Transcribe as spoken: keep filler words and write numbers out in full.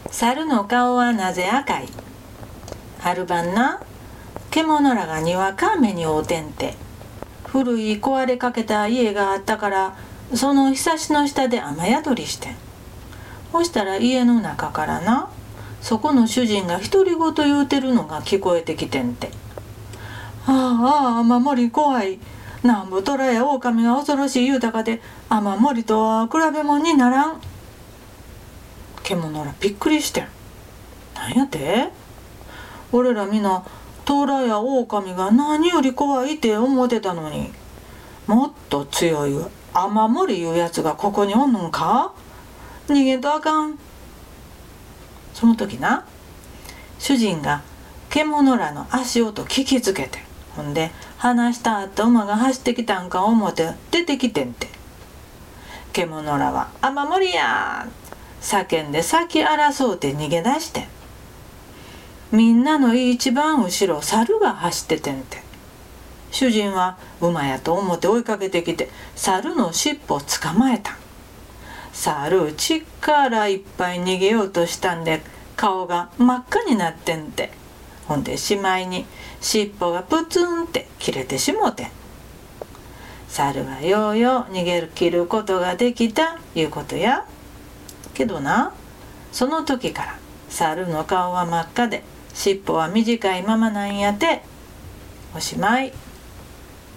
猿の顔はなぜ赤い。ある晩な、獣らがにわか雨に遭うてんて。古い壊れかけた家があったから、そのひさしの下で雨宿りしてん。そしたら家の中からな、そこの主人が独り言言うてるのが聞こえてきてんて。ああ、雨漏り怖い。なんぼ虎や狼が恐ろしい言うたかで、雨漏りとは比べ物にならん。獣らびっくりしてん。なんやて？俺らみな虎や狼が何より怖いって思ってたのに、もっと強い雨漏りいうやつがここにおんのんか？逃げんとあかん。その時な、主人が獣らの足音聞きつけて、ほんで話したあった馬が走ってきたんか思って出てきてんて。獣らは「雨漏りや!」叫んで先争うて逃げ出してん。みんなの一番後ろ猿が走っててんて。主人は馬やと思って追いかけてきて猿の尻尾を捕まえた。猿力いっぱい逃げようとしたんで顔が真っ赤になってんて。ほんでしまいに尻尾がプツンって切れてしもてん。猿はようよう逃げ切ることができたいうことや。けどな、その時から猿の顔は真っ赤で尻尾は短いままなんやて。おしまい。